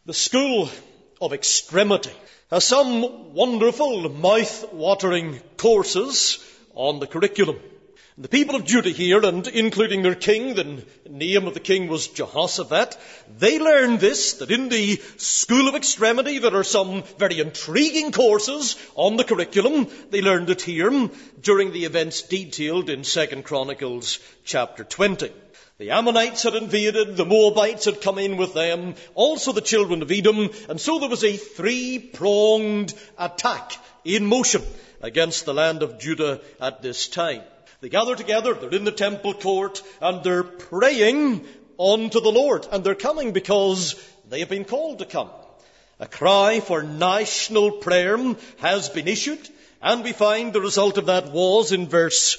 The School of Extremity has some wonderful mouth-watering courses on the curriculum. The people of Judah here, and including their king, the name of the king was Jehoshaphat, they learned this, that in the School of Extremity there are some very intriguing courses on the curriculum. They learned it here during the events detailed in 2 Chronicles chapter 20. The Ammonites had invaded, the Moabites had come in with them, also the children of Edom, and so there was a three-pronged attack in motion against the land of Judah at this time. They gather together, they're in the temple court, and they're praying unto the Lord. And they're coming because they have been called to come. A cry for national prayer has been issued, and we find the result of that was in verse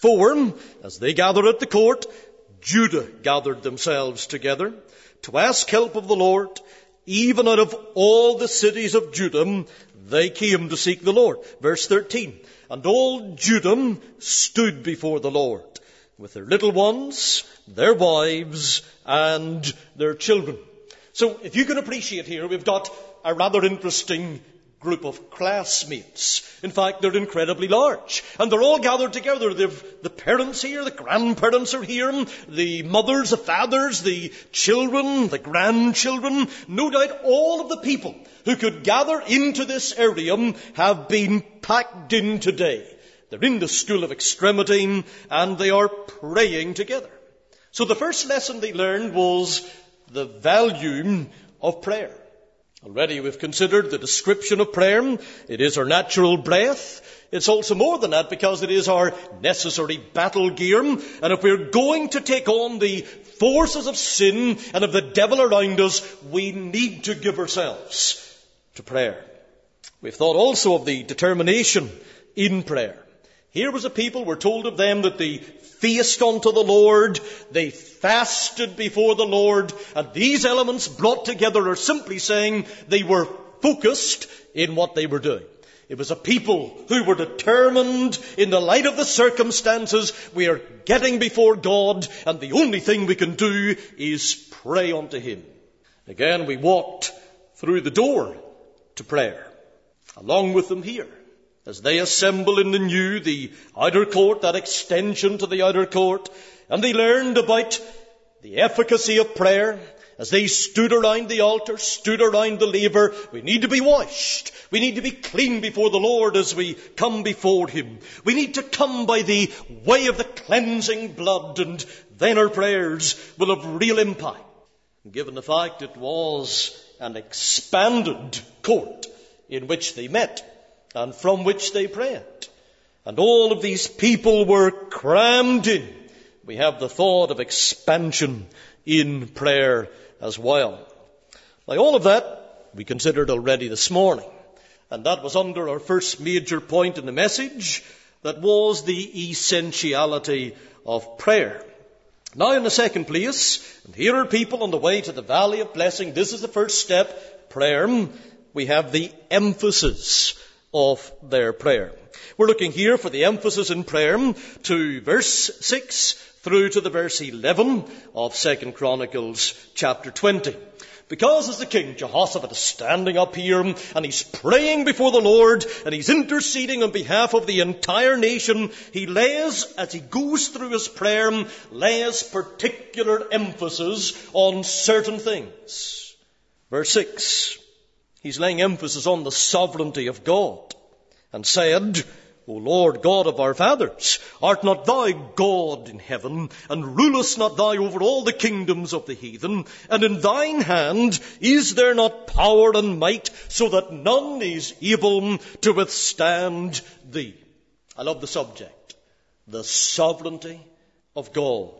4. As they gather at the court, Judah gathered themselves together to ask help of the Lord. Even out of all the cities of Judah, they came to seek the Lord. Verse 13. And all Judah stood before the Lord, with their little ones, their wives, and their children. So, if you can appreciate here, we've got a rather interesting group of classmates. In fact, they're incredibly large. And they're all gathered together. They've the parents here, the grandparents are here, the mothers, the fathers, the children, the grandchildren. No doubt all of the people who could gather into this area have been packed in today. They're in the School of Extremity and they are praying together. So the first lesson they learned was the value of prayer. Already we've considered the description of prayer. It is our natural breath. It's also more than that because it is our necessary battle gear. And if we're going to take on the forces of sin and of the devil around us, we need to give ourselves to prayer. We've thought also of the determination in prayer. Here was a people, we're told of them that they faced unto the Lord, they fasted before the Lord, and these elements brought together are simply saying they were focused in what they were doing. It was a people who were determined in the light of the circumstances. We are getting before God, and the only thing we can do is pray unto Him. Again, we walked through the door to prayer, along with them here. As they assemble in the outer court, that extension to the outer court, and they learned about the efficacy of prayer. As they stood around the altar, stood around the laver, we need to be washed. We need to be clean before the Lord as we come before Him. We need to come by the way of the cleansing blood, and then our prayers will have real impact. Given the fact it was an expanded court in which they met, and from which they prayed. And all of these people were crammed in. We have the thought of expansion in prayer as well. Now all of that we considered already this morning. And that was under our first major point in the message. That was the essentiality of prayer. Now in the second place, and here are people on the way to the Valley of Blessing. This is the first step, prayer. We have the emphasis of their prayer. We're looking here for the emphasis in prayer to verse 6 through to the verse 11 of 2 Chronicles chapter 20. Because as the king, Jehoshaphat, is standing up here and he's praying before the Lord and he's interceding on behalf of the entire nation, he lays, as he goes through his prayer, lays particular emphasis on certain things. Verse 6. He's laying emphasis on the sovereignty of God, and said, O Lord God of our fathers, art not thou God in heaven, and rulest not thou over all the kingdoms of the heathen? And in thine hand is there not power and might, so that none is able to withstand thee? I love the subject. The sovereignty of God.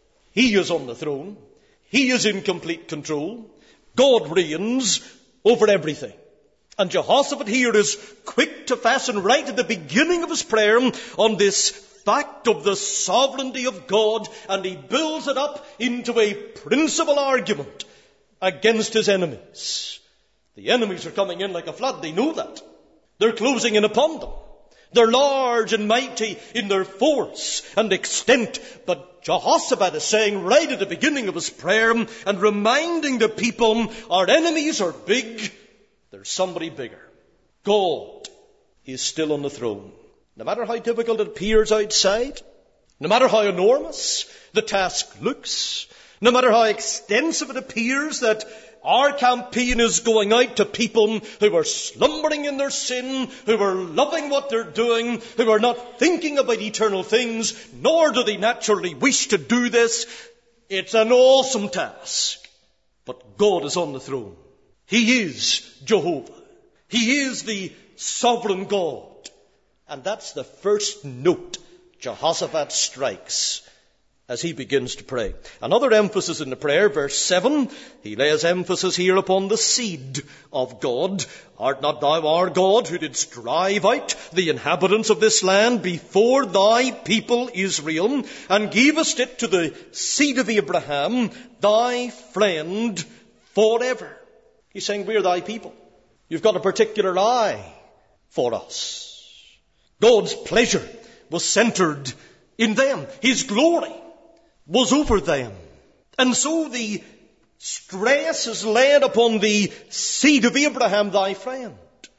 He is on the throne. He is in complete control. God reigns over everything. And Jehoshaphat here is quick to fasten right at the beginning of his prayer on this fact of the sovereignty of God, and he builds it up into a principal argument against his enemies. The enemies are coming in like a flood. They know that. They're closing in upon them. They're large and mighty in their force and extent, but Jehoshaphat is saying right at the beginning of his prayer and reminding the people, our enemies are big, there's somebody bigger. God is still on the throne. No matter how difficult it appears outside, no matter how enormous the task looks, no matter how extensive it appears that our campaign is going out to people who are slumbering in their sin, who are loving what they're doing, who are not thinking about eternal things, nor do they naturally wish to do this. It's an awesome task. But God is on the throne. He is Jehovah. He is the sovereign God. And that's the first note Jehoshaphat strikes as he begins to pray. Another emphasis in the prayer, verse 7, he lays emphasis here upon the seed of God. Art not thou our God, who didst drive out the inhabitants of this land before thy people Israel, and gavest it to the seed of Abraham, thy friend, forever. He's saying, we're thy people. You've got a particular eye for us. God's pleasure was centered in them. His glory was over them. And so the stress is laid upon the seed of Abraham, thy friend.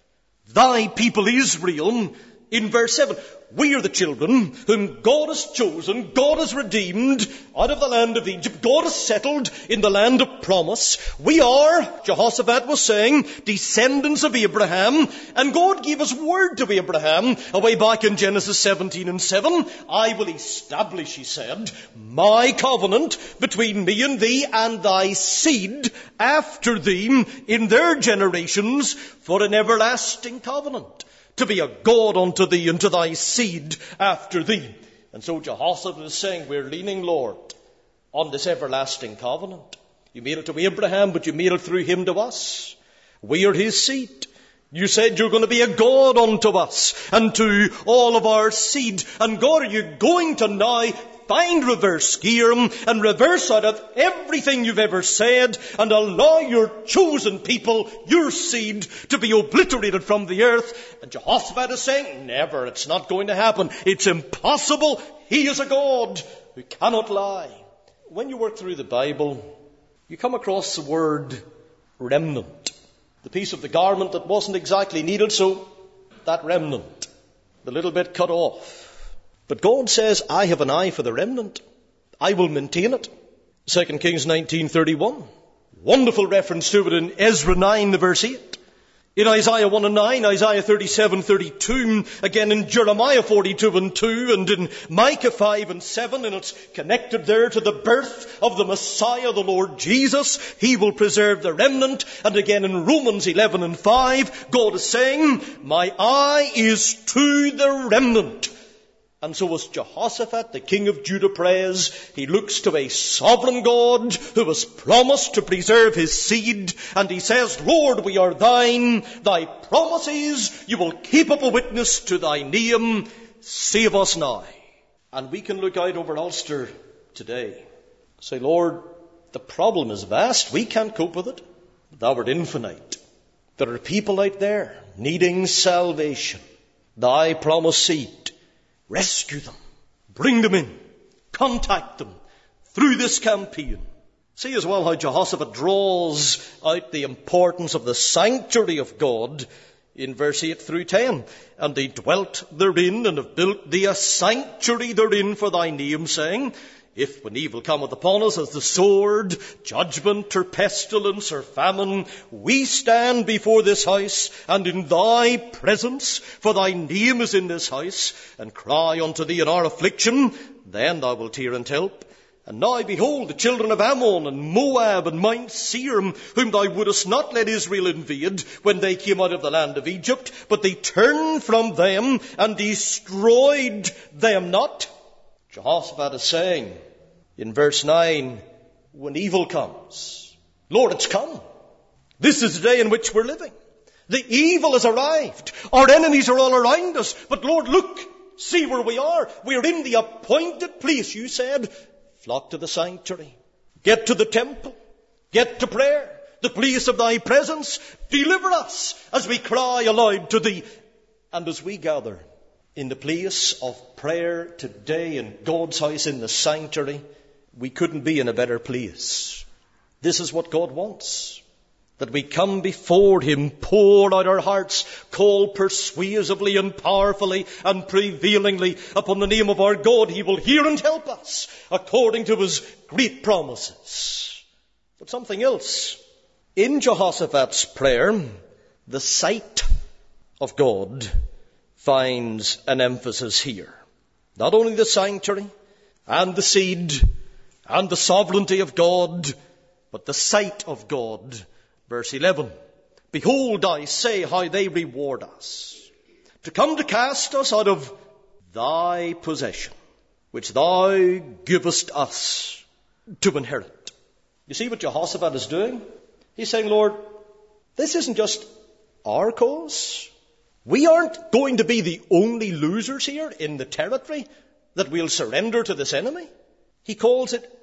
Thy people Israel, in verse 7. We are the children whom God has chosen, God has redeemed out of the land of Egypt. God has settled in the land of promise. We are, Jehoshaphat was saying, descendants of Abraham. And God gave his word to Abraham away back in Genesis 17:7. I will establish, he said, my covenant between me and thee and thy seed after thee in their generations for an everlasting covenant, to be a God unto thee and to thy seed after thee. And so Jehoshaphat is saying, we're leaning, Lord, on this everlasting covenant. You made it to Abraham, but you made it through him to us. We are his seed. You said you're going to be a God unto us and to all of our seed. And God, are you going to now find reverse gear and reverse out of everything you've ever said and allow your chosen people, your seed, to be obliterated from the earth? And Jehoshaphat is saying, never, it's not going to happen. It's impossible. He is a God who cannot lie. When you work through the Bible, you come across the word remnant. The piece of the garment that wasn't exactly needed, so that remnant, the little bit cut off. But God says, I have an eye for the remnant. I will maintain it. 2 Kings 19:31. Wonderful reference to it in Ezra 9, the verse 8. In Isaiah 1 and 9, Isaiah 37:32, again in Jeremiah 42:2, and in Micah 5 and 7, and it's connected there to the birth of the Messiah, the Lord Jesus. He will preserve the remnant. And again in Romans 11 and 5, God is saying, my eye is to the remnant. And so as Jehoshaphat, the king of Judah, prays, he looks to a sovereign God who has promised to preserve his seed. And he says, Lord, we are thine. Thy promises, you will keep up a witness to thy name. Save us now. And we can look out over Ulster today. Say, Lord, the problem is vast. We can't cope with it. Thou art infinite. There are people out there needing salvation. Thy promised seed. Rescue them. Bring them in. Contact them through this campaign. See as well how Jehoshaphat draws out the importance of the sanctuary of God in verse 8 through 10. And they dwelt therein and have built thee a sanctuary therein for thy name, saying, if when evil cometh upon us as the sword, judgment, or pestilence, or famine, we stand before this house and in thy presence, for thy name is in this house, and cry unto thee in our affliction, then thou wilt hear and help. And now behold, the children of Ammon and Moab and Mount Seir, whom thou wouldest not let Israel invade when they came out of the land of Egypt, but they turned from them and destroyed them not. Jehoshaphat is saying in verse 9, when evil comes, Lord, it's come. This is the day in which we're living. The evil has arrived. Our enemies are all around us. But Lord, look, see where we are. We're in the appointed place. You said, flock to the sanctuary. Get to the temple. Get to prayer. The place of thy presence. Deliver us as we cry aloud to thee. And as we gather in the place of prayer today in God's house in the sanctuary, we couldn't be in a better place. This is what God wants. That we come before Him, pour out our hearts, call persuasively and powerfully and prevailingly upon the name of our God. He will hear and help us according to His great promises. But something else. In Jehoshaphat's prayer, the sight of God finds an emphasis here. Not only the sanctuary and the seed and the sovereignty of God, but the sight of God. Verse 11, behold, I say how they reward us, to come to cast us out of thy possession, which thou givest us to inherit. You see what Jehoshaphat is doing? He's saying, Lord, this isn't just our cause. We aren't going to be the only losers here in the territory that we'll surrender to this enemy. He calls it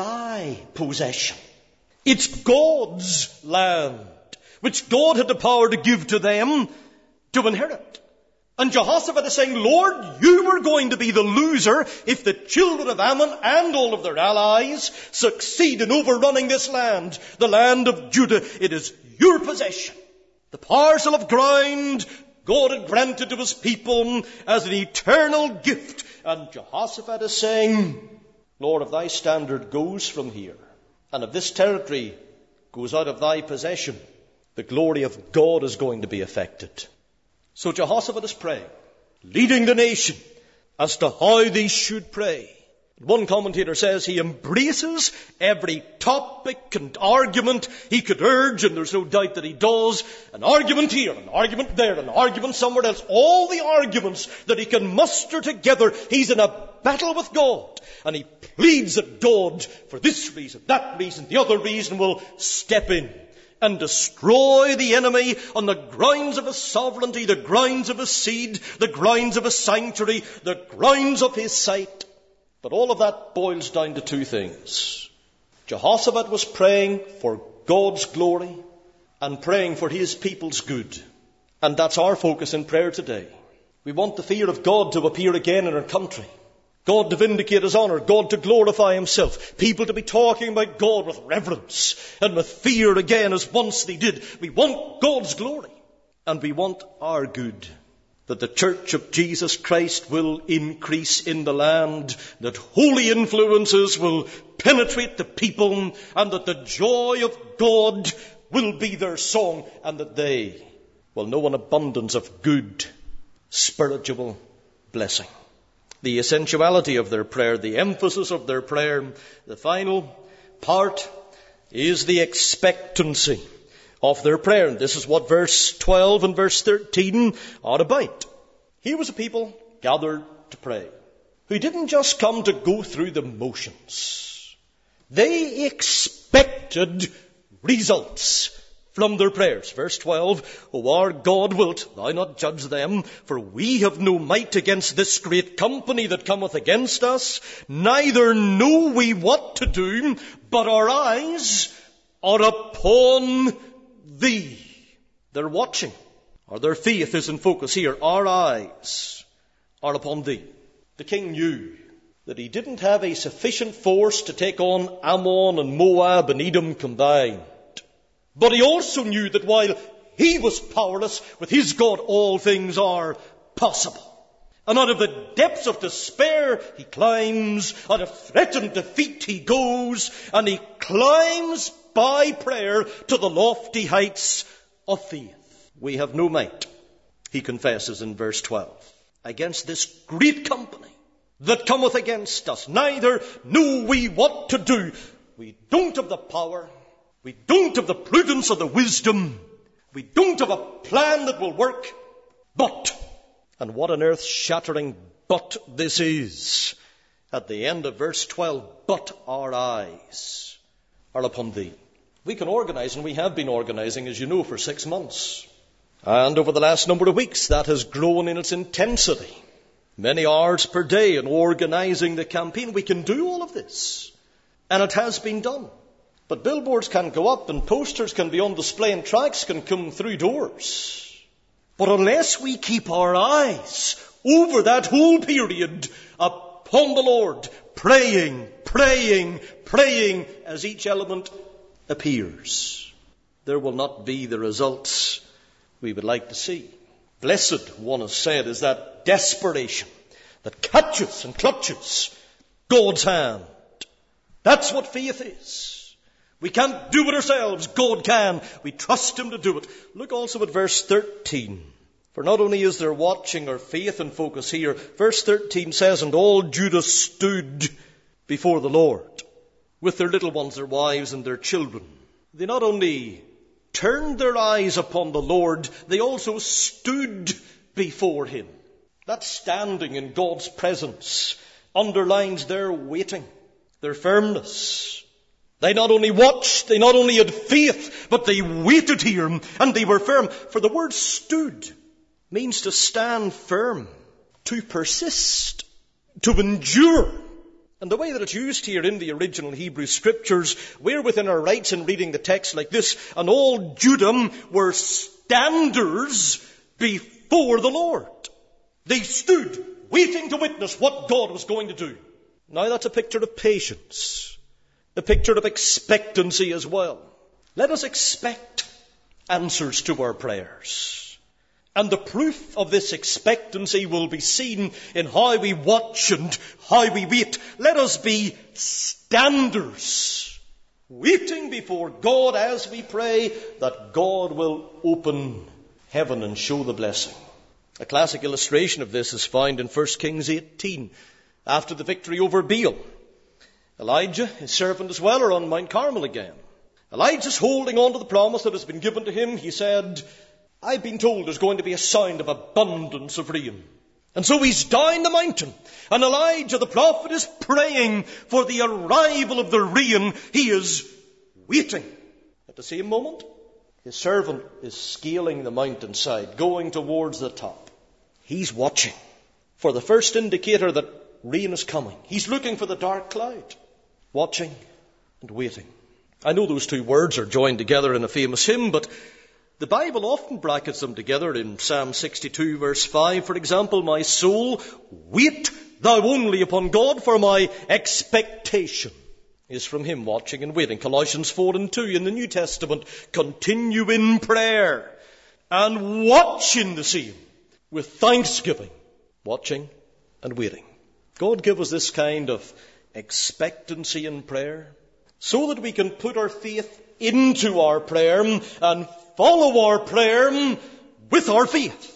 thy possession. It's God's land, which God had the power to give to them to inherit. And Jehoshaphat is saying, Lord, you were going to be the loser if the children of Ammon and all of their allies succeed in overrunning this land, the land of Judah. It is your possession. The parcel of ground God had granted to His people as an eternal gift. And Jehoshaphat is saying, Lord, if thy standard goes from here, and if this territory goes out of thy possession, the glory of God is going to be affected. So Jehoshaphat is praying, leading the nation as to how they should pray. One commentator says he embraces every topic and argument he could urge, and there's no doubt that he does. An argument here, an argument there, an argument somewhere else. All the arguments that he can muster together, he's in a battle with God. And he pleads that God, for this reason, that reason, the other reason, will step in and destroy the enemy on the grounds of His sovereignty, the grounds of His seed, the grounds of His sanctuary, the grounds of His sight. But all of that boils down to two things. Jehoshaphat was praying for God's glory and praying for His people's good. And that's our focus in prayer today. We want the fear of God to appear again in our country. God to vindicate His honour, God to glorify Himself, people to be talking about God with reverence and with fear again as once they did. We want God's glory, and we want our good, that the Church of Jesus Christ will increase in the land, that holy influences will penetrate the people, and that the joy of God will be their song, and that they will know an abundance of good spiritual blessing. The essentiality of their prayer, the emphasis of their prayer, the final part is the expectancy of their prayer. And this is what verse 12 and verse 13 are about. Here was a people gathered to pray, who didn't just come to go through the motions. They expected results from their prayers. Verse 12, O our God, wilt thou not judge them? For we have no might against this great company that cometh against us, neither know we what to do, but our eyes are upon thee. They're watching, or their faith is in focus here. Our eyes are upon thee. The king knew that he didn't have a sufficient force to take on Ammon and Moab and Edom combined. But he also knew that while he was powerless, with his God all things are possible. And out of the depths of despair he climbs, out of threatened defeat he goes, and he climbs by prayer to the lofty heights of faith. We have no might, he confesses in verse 12, against this great company that cometh against us. Neither know we what to do. We don't have the power. We don't have the prudence or the wisdom. We don't have a plan that will work. But, and what an earth-shattering but this is, at the end of verse 12, but our eyes are upon thee. We can organize, and we have been organizing, as you know, for 6 months. And over the last number of weeks, that has grown in its intensity. Many hours per day in organizing the campaign. We can do all of this. And it has been done. But billboards can go up and posters can be on display and tracts can come through doors. But unless we keep our eyes over that whole period upon the Lord, praying, praying, praying as each element appears, there will not be the results we would like to see. Blessed, one has said, is that desperation that catches and clutches God's hand. That's what faith is. We can't do it ourselves. God can. We trust Him to do it. Look also at verse 13. For not only is there watching or faith and focus here, verse 13 says, and all Judah stood before the Lord with their little ones, their wives and their children. They not only turned their eyes upon the Lord, they also stood before Him. That standing in God's presence underlines their waiting, their firmness. They not only watched, they not only had faith, but they waited here and they were firm. For the word stood means to stand firm, to persist, to endure. And the way that it's used here in the original Hebrew Scriptures, we're within our rights in reading the text like this, and all Judah were standers before the Lord. They stood waiting to witness what God was going to do. Now that's a picture of patience, a picture of expectancy as well. Let us expect answers to our prayers. And the proof of this expectancy will be seen in how we watch and how we wait. Let us be standers, waiting before God as we pray that God will open heaven and show the blessing. A classic illustration of this is found in 1 Kings 18, after the victory over Baal. Elijah, his servant as well, are on Mount Carmel again. Elijah's holding on to the promise that has been given to him. He said, I've been told there's going to be a sound of abundance of rain. And so he's down the mountain. And Elijah, the prophet, is praying for the arrival of the rain. He is waiting. At the same moment, his servant is scaling the mountainside, going towards the top. He's watching for the first indicator that rain is coming. He's looking for the dark cloud, watching and waiting. I know those two words are joined together in a famous hymn, but the Bible often brackets them together in Psalm 62 verse 5, for example, my soul, wait thou only upon God, for my expectation is from Him, watching and waiting. Colossians 4 and 2 in the New Testament, continue in prayer and watching the same with thanksgiving, watching and waiting. God give us this kind of expectancy in prayer so that we can put our faith into our prayer and follow our prayer with our faith.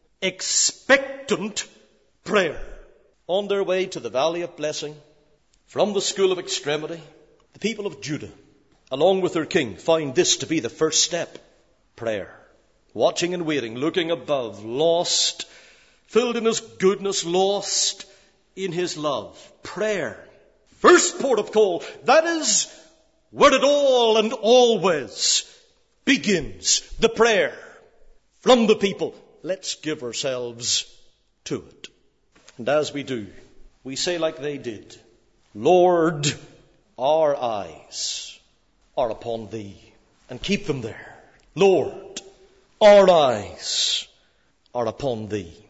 Expectant prayer. On their way to the valley of blessing, from the school of extremity, the people of Judah, along with their king, found this to be the first step. Prayer. Watching and waiting, looking above, lost, filled in His goodness, lost in His love. Prayer. First port of call. That is where it all and always begins. The prayer from the people. Let's give ourselves to it. And as we do, we say like they did, Lord, our eyes are upon Thee. And keep them there. Lord, our eyes are upon Thee.